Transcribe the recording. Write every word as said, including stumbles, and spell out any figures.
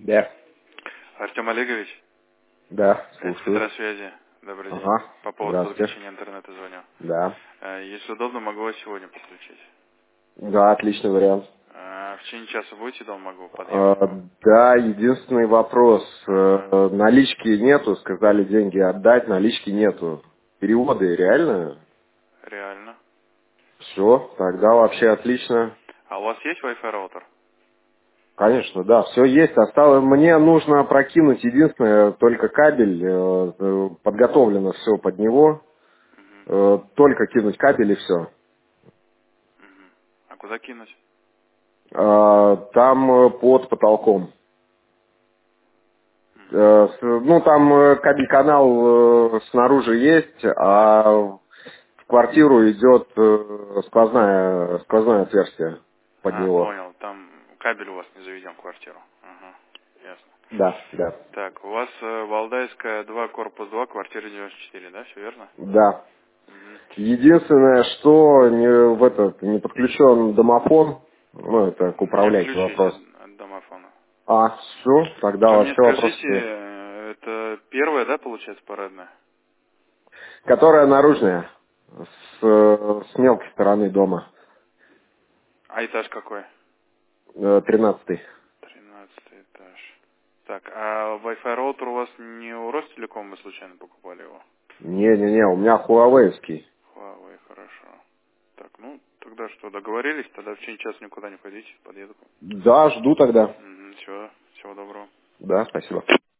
Да. Артем Олегович, Да, это слушаю. Петросвязи. Добрый день. Ага. По поводу Здравствуйте. подключения интернета звоню. Да. Э, Если удобно, могу вас сегодня подключить. Да, отличный вариант. Э, В течение часа будете дома, могу А, подъехать? да, единственный вопрос. Ага. Э, Налички нету, сказали деньги отдать, налички нету. Переводы реально? Реально. Все, тогда вообще отлично. А у вас есть Wi-Fi роутер? Конечно, да, все есть. Осталось, мне нужно прокинуть единственное, только кабель, э, э, подготовлено все под него. Мгм. Э, Только кинуть кабель и все. Мгм. А куда кинуть? Там э, под потолком. Мгм. Э, с- Ну, там э, кабель-канал э, снаружи есть, а в квартиру идет э, сквозная, сквозное отверстие под А, него. понял. Там кабель у вас не заведен в квартиру. Ага. Ясно. Да, да, Так, у вас э, Валдайская два, корпус два, квартира девяносто четыре, да? Все верно? да. Мгм. Единственное, что не, в этот, не подключен домофон, ну, это к Не управляющий отключите вопрос. от, от домофона. А, все, тогда Вы мне вообще вопросов скажите, нет. э, это первая, да, получается, парадная? Которая наружная, с, э, с мелкой стороны дома, А этаж какой? э, тринадцатый. Тринадцатый этаж. Так, а Wi-Fi роутер у вас не у Ростелекома, вы случайно покупали его? Не-не-не, у меня хуавейский. Huawei, хорошо. Так, ну, тогда что, договорились? Тогда в течение часа никуда не ходите, подъеду. Да, жду тогда. Угу, все, всего доброго. Да, спасибо.